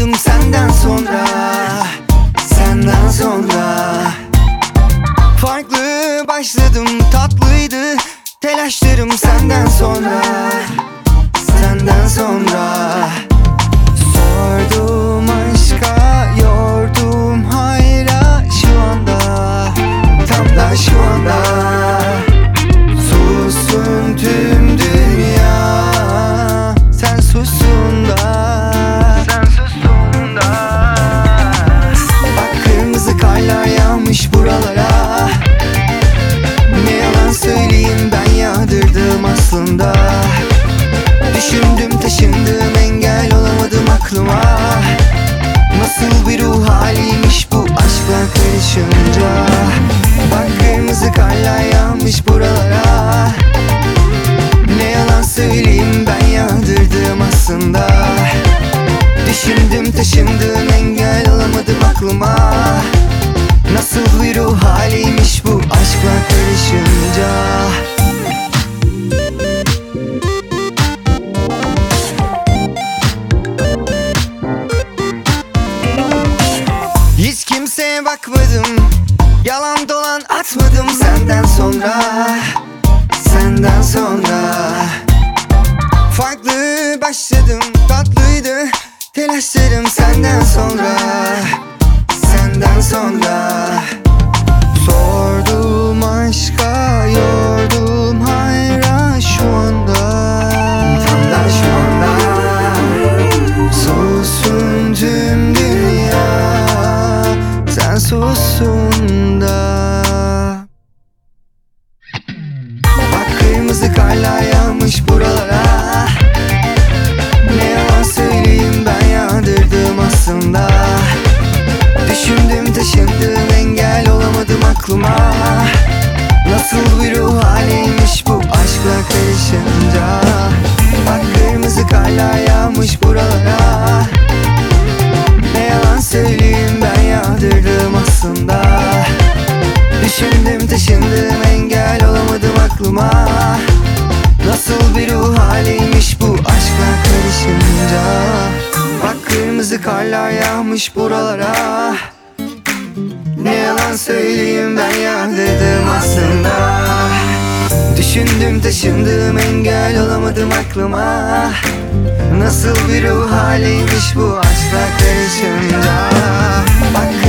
bakmadım senden sonra. Senden sonra farklı başladım, tatlıydı telaşlarım senden sonra. Senden sonra sordum aşka, yordum hayra şu anda. Tam da şu anda sussun tüm dünya. Sen sussun da, sen sussun da. Bak kırmızı karlar yağmış buralara. Ne yalan söyleyeyim, ben yağdırdım aslında. Düşündüm taşındım, engel olamadım aklıma. Nasıl bir ruh haliymiş bu aşkla karışınca. Bak kırmızı karlar yağmış buralara. Ne yalan söyleyeyim, ben yağdırdım aslında. Düşündüm taşındım, engel olamadım aklıma. Nasıl bir ruh haliymiş bu aşkla karışınca. Hiç kimseye bakmadım, yalan dolan atmadım senden sonra. Senden sonra farklı başladım, tatlıydı telaşlarım senden sonra. Senden sonra sordum aşka, yordum hayra şu anda. Tam da şu anda sussun tüm dünya. Sen sussun da. Bak kırmızı karlar yağmış buralara. Ne yalan söyleyeyim, ben yağdırdım aslında. Düşündüm taşındım, engel olamadım aklıma. Nasıl bir ruh haliymiş bu aşkla karışınca. Bak kırmızı karlar yağmış buralara. Ne yalan söyleyeyim, ben yağdırdım aslında. Düşündüm taşındım, engel olamadım aklıma. Nasıl bir ruh haliymiş bu aşkla karışınca. Bak kırmızı karlar yağmış buralara. Ne yalan söyleyeyim, ben yağdırdım aslında. Düşündüm taşındım, engel olamadım aklıma. Nasıl bir ruh haliymiş bu aşkla karışınca. Bak